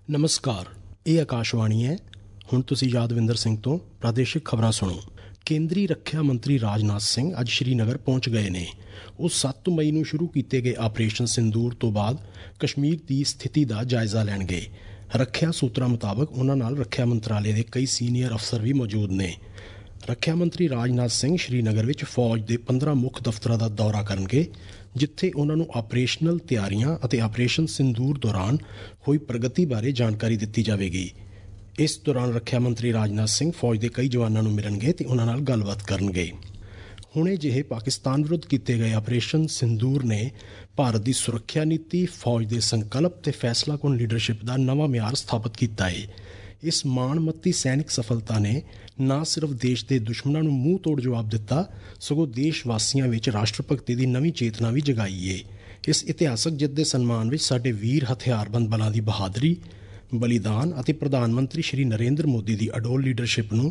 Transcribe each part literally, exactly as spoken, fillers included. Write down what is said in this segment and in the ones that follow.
ਨਮਸਕਾਰ, ਇਹ ਆਕਾਸ਼ਵਾਣੀ ਹੈ। ਹੁਣ ਤੁਸੀਂ ਯਾਦਵਿੰਦਰ ਸਿੰਘ ਤੋਂ ਪ੍ਰਾਦੇਸ਼ਿਕ ਖਬਰਾਂ ਸੁਣੋ। ਕੇਂਦਰੀ ਰੱਖਿਆ ਮੰਤਰੀ ਰਾਜਨਾਥ ਸਿੰਘ ਅੱਜ ਸ਼੍ਰੀਨਗਰ ਪਹੁੰਚ ਗਏ ਨੇ। ਉਹ ਸੱਤ ਮਈ ਨੂੰ ਸ਼ੁਰੂ ਕੀਤੇ ਗਏ ਆਪਰੇਸ਼ਨ ਸਿੰਦੂਰ ਤੋਂ ਬਾਅਦ ਕਸ਼ਮੀਰ ਦੀ ਸਥਿਤੀ ਦਾ ਜਾਇਜ਼ਾ ਲੈਣਗੇ। ਰੱਖਿਆ ਸੂਤਰਾਂ ਮੁਤਾਬਕ ਉਹਨਾਂ ਨਾਲ ਰੱਖਿਆ ਮੰਤਰਾਲੇ ਦੇ ਕਈ ਸੀਨੀਅਰ ਅਫਸਰ ਵੀ ਮੌਜੂਦ ਨੇ। ਰੱਖਿਆ ਮੰਤਰੀ ਰਾਜਨਾਥ ਸਿੰਘ ਸ਼੍ਰੀਨਗਰ ਵਿੱਚ ਫੌਜ ਦੇ ਪੰਦਰਾਂ ਮੁੱਖ ਦਫ਼ਤਰਾਂ ਦਾ ਦੌਰਾ ਕਰਨਗੇ, ਜਿੱਥੇ ਉਹਨਾਂ ਨੂੰ ਆਪਰੇਸ਼ਨਲ ਤਿਆਰੀਆਂ ਅਤੇ ਆਪਰੇਸ਼ਨ ਸਿੰਦੂਰ ਦੌਰਾਨ ਹੋਈ ਪ੍ਰਗਤੀ ਬਾਰੇ ਜਾਣਕਾਰੀ ਦਿੱਤੀ ਜਾਵੇਗੀ। ਇਸ ਦੌਰਾਨ ਰੱਖਿਆ ਮੰਤਰੀ ਰਾਜਨਾਥ ਸਿੰਘ ਫੌਜ ਦੇ ਕਈ ਜਵਾਨਾਂ ਨੂੰ ਮਿਲਣਗੇ ਤੇ ਉਹਨਾਂ ਨਾਲ ਗੱਲਬਾਤ ਕਰਨਗੇ। ਹੁਣੇ ਜਿਹੇ ਪਾਕਿਸਤਾਨ ਵਿਰੁੱਧ ਕੀਤੇ ਗਏ ਆਪਰੇਸ਼ਨ ਸਿੰਦੂਰ ਨੇ ਭਾਰਤ ਦੀ ਸੁਰੱਖਿਆ ਨੀਤੀ, ਫੌਜ ਦੇ ਸੰਕਲਪ ਤੇ ਫੈਸਲਾਕੁਨ ਲੀਡਰਸ਼ਿਪ ਦਾ ਨਵਾਂ ਮਿਆਰ ਸਥਾਪਿਤ ਕੀਤਾ ਹੈ। ਇਸ ਮਾਣਮੱਤੀ ਸੈਨਿਕ ਸਫਲਤਾ ਨੇ ਨਾ ਸਿਰਫ ਦੇਸ਼ ਦੇ ਦੁਸ਼ਮਣਾਂ ਨੂੰ ਮੂੰਹ ਤੋੜ ਜਵਾਬ ਦਿੱਤਾ, ਸਗੋਂ ਦੇਸ਼ ਵਾਸੀਆਂ ਵਿੱਚ ਰਾਸ਼ਟਰ ਭਗਤੀ ਦੀ ਨਵੀਂ ਚੇਤਨਾ ਵੀ ਜਗਾਈ ਏ। ਇਸ ਇਤਿਹਾਸਕ ਜਿੱਤ ਦੇ ਸਨਮਾਨ ਵਿੱਚ ਸਾਡੇ ਵੀਰ ਹਥਿਆਰਬੰਦ ਬਲਾਂ ਦੀ ਬਹਾਦਰੀ, ਬਲੀਦਾਨ ਅਤੇ ਪ੍ਰਧਾਨ ਮੰਤਰੀ ਸ਼੍ਰੀ ਨਰਿੰਦਰ ਮੋਦੀ ਦੀ ਅਡੋਲ ਲੀਡਰਸ਼ਿਪ ਨੂੰ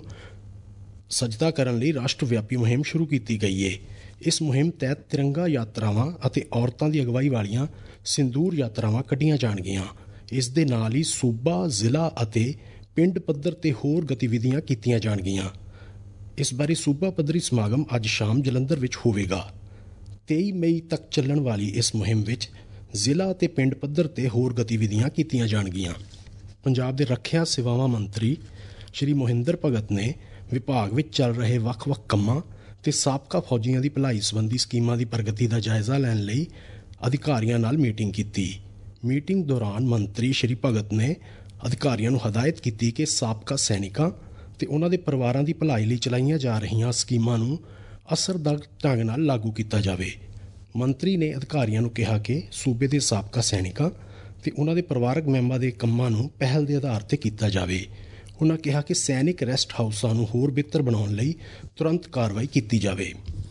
ਸਜਦਾ ਕਰਨ ਲਈ ਰਾਸ਼ਟਰ ਵਿਆਪੀ ਮੁਹਿੰਮ ਸ਼ੁਰੂ ਕੀਤੀ ਗਈ ਏ। ਇਸ ਮੁਹਿੰਮ ਤਹਿਤ ਤਿਰੰਗਾ ਯਾਤਰਾਵਾਂ ਅਤੇ ਔਰਤਾਂ ਦੀ ਅਗਵਾਈ ਵਾਲੀਆਂ ਸਿੰਦੂਰ ਯਾਤਰਾਵਾਂ ਕੱਢੀਆਂ ਜਾਣਗੀਆਂ। ਇਸ ਦੇ ਨਾਲ ਹੀ ਸੂਬਾ, ਜ਼ਿਲ੍ਹਾ ਅਤੇ ਪਿੰਡ ਪੱਧਰ ਤੇ ਹੋਰ ਗਤੀਵਿਧੀਆਂ ਕੀਤੀਆਂ ਜਾਣਗੀਆਂ। ਇਸ ਬਾਰੇ ਸੂਬਾ ਪੱਧਰੀ ਸਮਾਗਮ ਅੱਜ ਸ਼ਾਮ ਜਲੰਧਰ ਵਿੱਚ ਹੋਵੇਗਾ। ਤੇਈ ਮਈ ਤੱਕ ਚੱਲਣ ਵਾਲੀ ਇਸ ਮੁਹਿੰਮ ਵਿੱਚ ਜ਼ਿਲ੍ਹਾ ਅਤੇ ਪਿੰਡ ਪੱਧਰ ਤੇ ਹੋਰ ਗਤੀਵਿਧੀਆਂ ਕੀਤੀਆਂ ਜਾਣਗੀਆਂ। ਪੰਜਾਬ ਦੇ ਰੱਖਿਆ ਸੇਵਾਵਾਂ ਮੰਤਰੀ ਸ਼੍ਰੀ ਮੋਹਿੰਦਰ ਭਗਤ ਨੇ ਵਿਭਾਗ ਵਿੱਚ ਚੱਲ ਰਹੇ ਵੱਖ-ਵੱਖ ਕੰਮਾਂ ਤੇ ਸਾਬਕਾ ਫੌਜੀਆਂ ਦੀ ਭਲਾਈ ਸੰਬੰਧੀ ਸਕੀਮਾਂ ਦੀ ਪ੍ਰਗਤੀ ਦਾ ਜਾਇਜ਼ਾ ਲੈਣ ਲਈ ਅਧਿਕਾਰੀਆਂ ਨਾਲ ਮੀਟਿੰਗ ਕੀਤੀ। ਮੀਟਿੰਗ ਦੌਰਾਨ ਮੰਤਰੀ ਸ਼੍ਰੀ ਭਗਤ ਨੇ ਅਧਿਕਾਰੀਆਂ ਨੂੰ ਹਦਾਇਤ ਕੀਤੀ ਕਿ ਸਾਬਕਾ ਸੈਨਿਕਾਂ ਤੇ ਉਹਨਾਂ ਦੇ ਪਰਿਵਾਰਾਂ ਦੀ ਭਲਾਈ ਲਈ ਚਲਾਈਆਂ ਜਾ ਰਹੀਆਂ ਸਕੀਮਾਂ ਨੂੰ ਅਸਰਦਾਰ ਢੰਗ ਨਾਲ ਲਾਗੂ ਕੀਤਾ ਜਾਵੇ। ਮੰਤਰੀ ਨੇ ਅਧਿਕਾਰੀਆਂ ਨੂੰ ਕਿਹਾ ਕਿ ਸੂਬੇ ਦੇ ਸਾਬਕਾ ਸੈਨਿਕਾਂ ਤੇ ਉਹਨਾਂ ਦੇ ਪਰਿਵਾਰਕ ਮੈਂਬਰਾਂ ਦੇ ਕੰਮਾਂ ਨੂੰ ਪਹਿਲ ਦੇ ਆਧਾਰ ਤੇ ਕੀਤਾ ਜਾਵੇ। ਉਹਨਾਂ ਕਿਹਾ ਕਿ ਸੈਨਿਕ ਰੈਸਟ ਹਾਊਸਾਂ ਨੂੰ ਹੋਰ ਬਿਹਤਰ ਬਣਾਉਣ ਲਈ ਤੁਰੰਤ ਕਾਰਵਾਈ ਕੀਤੀ ਜਾਵੇ।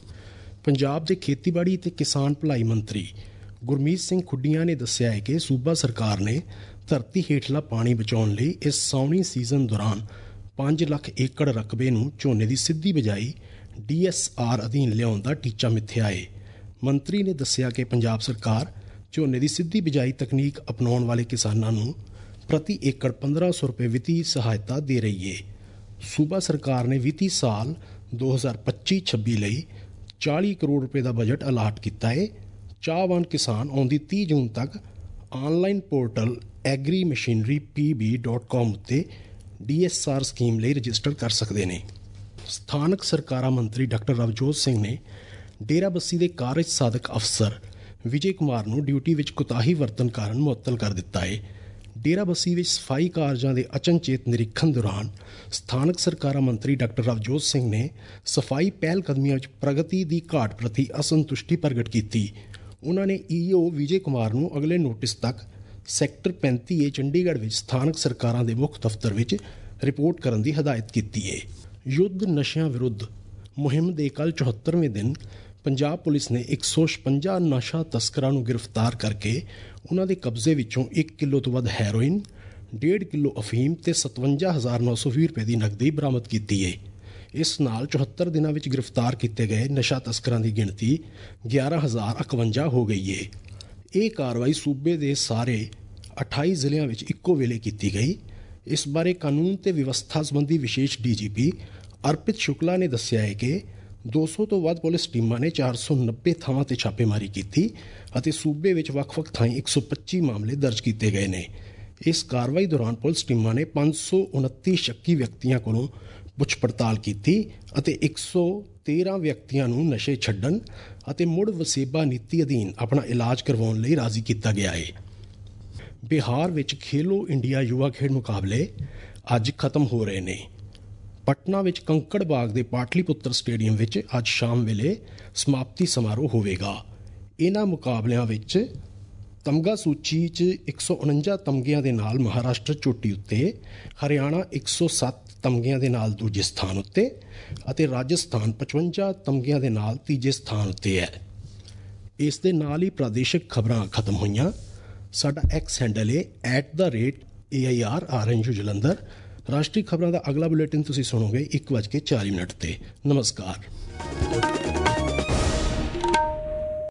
ਪੰਜਾਬ ਦੇ ਖੇਤੀਬਾੜੀ ਤੇ ਕਿਸਾਨ ਭਲਾਈ ਮੰਤਰੀ ਗੁਰਮੀਤ ਸਿੰਘ ਖੁੱਡੀਆਂ ਨੇ ਦੱਸਿਆ ਹੈ ਕਿ ਸੂਬਾ ਸਰਕਾਰ ਨੇ ਧਰਤੀ ਹੇਠਲਾ ਪਾਣੀ ਬਚਾਉਣ ਲਈ ਇਸ ਸਾਉਣੀ ਸੀਜ਼ਨ ਦੌਰਾਨ ਪੰਜ ਲੱਖ ਏਕੜ ਰਕਬੇ ਨੂੰ ਝੋਨੇ ਦੀ ਸਿੱਧੀ ਬਿਜਾਈ ਡੀ ਐਸ ਆਰ ਅਧੀਨ ਲਿਆਉਣ ਦਾ ਟੀਚਾ ਮਿੱਥਿਆ ਹੈ। ਮੰਤਰੀ ਨੇ ਦੱਸਿਆ ਕਿ ਪੰਜਾਬ ਸਰਕਾਰ ਝੋਨੇ ਦੀ ਸਿੱਧੀ ਬਿਜਾਈ ਤਕਨੀਕ ਅਪਣਾਉਣ ਵਾਲੇ ਕਿਸਾਨਾਂ ਨੂੰ ਪ੍ਰਤੀ ਏਕੜ ਪੰਦਰਾਂ ਸੌ ਰੁਪਏ ਵਿੱਤੀ ਸਹਾਇਤਾ ਦੇ ਰਹੀ ਹੈ। ਸੂਬਾ ਸਰਕਾਰ ਨੇ ਵਿੱਤੀ ਸਾਲ ਦੋ ਹਜ਼ਾਰ ਪੱਚੀ ਛੱਬੀ ਲਈ ਚਾਲੀ ਕਰੋੜ ਰੁਪਏ ਦਾ ਬਜਟ ਅਲਾਟ ਕੀਤਾ ਹੈ। ਚਾਹਵਾਨ ਕਿਸਾਨ ਆਉਂਦੀ ਤੀਹ ਜੂਨ ਤੱਕ online portal agri machinery P B dot com ਉੱਤੇ ਡੀ ਐਸ ਆਰ ਸਕੀਮ ਲਈ ਰਜਿਸਟਰ ਕਰ ਸਕਦੇ ਨੇ। ਸਥਾਨਕ ਸਰਕਾਰਾਂ ਮੰਤਰੀ ਡਾਕਟਰ ਰਵਜੋਤ ਸਿੰਘ ਨੇ ਡੇਰਾਬੱਸੀ ਦੇ ਕਾਰਜ ਸਾਧਕ ਅਫਸਰ ਵਿਜੇ ਕੁਮਾਰ ਨੂੰ ਡਿਊਟੀ ਵਿੱਚ ਕੁਤਾਹੀ ਵਰਤਣ ਕਾਰਨ ਮੁਅੱਤਲ ਕਰ ਦਿੱਤਾ ਹੈ। ਡੇਰਾਬੱਸੀ ਵਿੱਚ ਸਫਾਈ ਕਾਰਜਾਂ ਦੇ ਅਚਨਚੇਤ ਨਿਰੀਖਣ ਦੌਰਾਨ ਸਥਾਨਕ ਸਰਕਾਰਾਂ ਮੰਤਰੀ ਡਾਕਟਰ ਰਵਜੋਤ ਸਿੰਘ ਨੇ ਸਫਾਈ ਪਹਿਲ ਕਦਮੀਆਂ ਵਿੱਚ ਪ੍ਰਗਤੀ ਦੀ ਘਾਟ ਪ੍ਰਤੀ ਅਸੰਤੁਸ਼ਟੀ ਪ੍ਰਗਟ ਕੀਤੀ। ਉਹਨਾਂ ਨੇ ਈ ਓ ਵਿਜੇ ਕੁਮਾਰ ਨੂੰ ਅਗਲੇ ਨੋਟਿਸ ਤੱਕ ਸੈਕਟਰ ਪੈਂਤੀ ਏ ਚੰਡੀਗੜ੍ਹ ਵਿੱਚ ਸਥਾਨਕ ਸਰਕਾਰਾਂ ਦੇ ਮੁੱਖ ਦਫ਼ਤਰ ਵਿੱਚ ਰਿਪੋਰਟ ਕਰਨ ਦੀ ਹਦਾਇਤ ਕੀਤੀ ਹੈ। ਯੁੱਧ ਨਸ਼ਿਆਂ ਵਿਰੁੱਧ ਮੁਹਿੰਮ ਦੇ ਕੱਲ੍ਹ ਚੁਹੱਤਰਵੇਂ ਦਿਨ ਪੰਜਾਬ ਪੁਲਿਸ ਨੇ ਇੱਕ ਸੌ ਛਪੰਜਾ ਨਸ਼ਾ ਤਸਕਰਾਂ ਨੂੰ ਗ੍ਰਿਫਤਾਰ ਕਰਕੇ ਉਹਨਾਂ ਦੇ ਕਬਜ਼ੇ ਵਿੱਚੋਂ ਇੱਕ ਕਿਲੋ ਤੋਂ ਵੱਧ ਹੈਰੋਇਨ, ਡੇਢ ਕਿਲੋ ਅਫੀਮ ਤੇ ਸਤਵੰਜਾ ਹਜ਼ਾਰ ਨੌ ਸੌ ਵੀਹ ਰੁਪਏ ਦੀ ਨਕਦੀ ਬਰਾਮਦ ਕੀਤੀ ਹੈ। ਇਸ ਨਾਲ ਚੁਹੱਤਰ ਦਿਨਾਂ ਵਿੱਚ ਗ੍ਰਿਫਤਾਰ ਕੀਤੇ ਗਏ ਨਸ਼ਾ ਤਸਕਰਾਂ ਦੀ ਗਿਣਤੀ ਗਿਆਰਾਂ ਹਜ਼ਾਰ ਇਕਵੰਜਾ ਹੋ ਗਈ ਹੈ। ਇਹ ਕਾਰਵਾਈ ਸੂਬੇ ਦੇ ਸਾਰੇ ਅਠਾਈ ਜ਼ਿਲ੍ਹਿਆਂ ਵਿੱਚ ਇੱਕੋ ਵੇਲੇ ਕੀਤੀ ਗਈ। ਇਸ ਬਾਰੇ ਕਾਨੂੰਨ ਤੇ ਵਿਵਸਥਾ ਸੰਬੰਧੀ ਵਿਸ਼ੇਸ਼ ਡੀ ਜੀ ਪੀ ਅਰਪਿਤ ਸ਼ੁਕਲਾ ਨੇ ਦੱਸਿਆ ਹੈ ਕਿ ਦੋ ਸੌ ਤੋਂ ਵੱਧ ਪੁਲਿਸ ਟੀਮਾਂ ਨੇ ਚਾਰ ਸੌ ਨੱਬੇ ਥਾਵਾਂ ਤੇ ਛਾਪੇਮਾਰੀ ਕੀਤੀ ਅਤੇ ਸੂਬੇ ਵਿੱਚ ਵੱਖ-ਵੱਖ ਥਾਈਂ ਇੱਕ ਸੌ ਪੱਚੀ ਮਾਮਲੇ ਦਰਜ ਕੀਤੇ ਗਏ ਨੇ। ਇਸ ਕਾਰਵਾਈ ਦੌਰਾਨ ਪੁਲਿਸ ਟੀਮਾਂ ਨੇ ਪੰਜ ਸੌ ਉਨੱਤੀ ਸ਼ੱਕੀ ਵਿਅਕਤੀਆਂ ਕੋਲੋਂ ਪੁੱਛ ਪੜਤਾਲ ਕੀਤੀ ਅਤੇ ਇੱਕ ਸੌ ਤੇਰਾਂ ਵਿਅਕਤੀਆਂ ਨੂੰ ਨਸ਼ੇ ਛੱਡਣ ਅਤੇ ਮੁੜ ਵਸੇਬਾ ਨੀਤੀ ਅਧੀਨ ਆਪਣਾ ਇਲਾਜ ਕਰਵਾਉਣ ਲਈ ਰਾਜ਼ੀ ਕੀਤਾ ਗਿਆ ਹੈ। ਬਿਹਾਰ ਵਿੱਚ ਖੇਲੋ ਇੰਡੀਆ ਯੁਵਾ ਖੇਡ ਮੁਕਾਬਲੇ ਅੱਜ ਖਤਮ ਹੋ ਰਹੇ ਨੇ। ਪਟਨਾ ਵਿੱਚ ਕੰਕੜ ਬਾਗ ਦੇ ਪਾਟਲੀਪੁੱਤਰ ਸਟੇਡੀਅਮ ਵਿੱਚ ਅੱਜ ਸ਼ਾਮ ਵੇਲੇ ਸਮਾਪਤੀ ਸਮਾਰੋਹ ਹੋਵੇਗਾ। ਇਹਨਾਂ ਮੁਕਾਬਲਿਆਂ ਵਿੱਚ ਤਮਗਾ ਸੂਚੀ 'ਚ ਇੱਕ ਸੌ ਉਣੰਜਾ ਤਮਗਿਆਂ ਦੇ ਨਾਲ ਮਹਾਰਾਸ਼ਟਰ ਚੋਟੀ ਉੱਤੇ, ਹਰਿਆਣਾ ਇੱਕ ਸੌ ਸੱਤ ਤਮਗਿਆਂ ਦੇ ਨਾਲ ਦੂਜੇ ਸਥਾਨ ਉੱਤੇ ਅਤੇ ਰਾਜਸਥਾਨ ਪਚਵੰਜਾ ਤਮਗਿਆਂ ਦੇ ਨਾਲ ਤੀਜੇ ਸਥਾਨ ਉੱਤੇ ਹੈ। ਇਸ ਦੇ ਨਾਲ ਹੀ ਪ੍ਰਾਦੇਸ਼ਿਕ ਖਬਰਾਂ ਖਤਮ ਹੋਈਆਂ। ਸਾਡਾ ਐਕਸ ਹੈਂਡਲ ਹੈ at the rate A I R R N U Jalandhar. ਰਾਸ਼ਟਰੀ ਖਬਰਾਂ ਦਾ ਅਗਲਾ ਬੁਲੇਟਿਨ ਤੁਸੀਂ ਸੁਣੋਗੇ ਇੱਕ ਵੱਜ ਕੇ ਚਾਲੀ ਮਿੰਟ 'ਤੇ। ਨਮਸਕਾਰ।